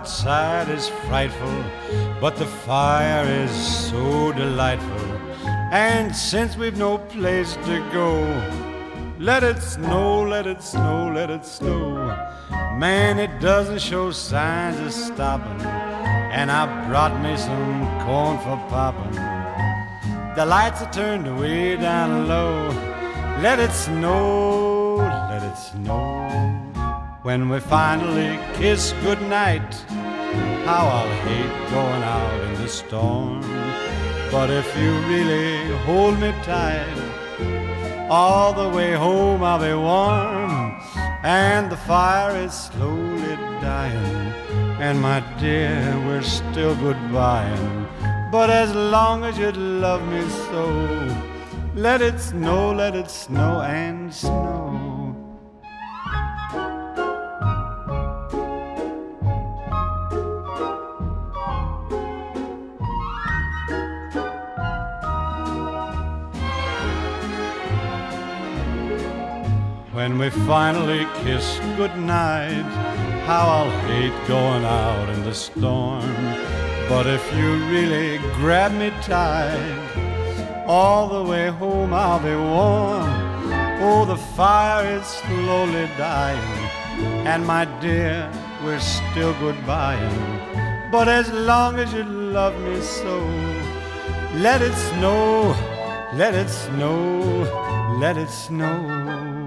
outside is frightful, but the fire is so delightful. And since we've no place to go, let it snow, let it snow, let it snow. Man, it doesn't show signs of stopping, and I brought me some corn for popping. The lights are turned way down low. Let it snow, let it snow. When we finally kiss goodnight, how I'll hate going out in the storm. But if you really hold me tight, all the way home I'll be warm. And the fire is slowly dying, and my dear, we're still goodbying. But as long as you love me so, let it snow and snow. When we finally kiss goodnight, how I'll hate going out in the storm. But if you really grab me tight, all the way home I'll be warm. Oh, the fire is slowly dying, and my dear, we're still goodbying. But as long as you love me so, let it snow, let it snow, let it snow.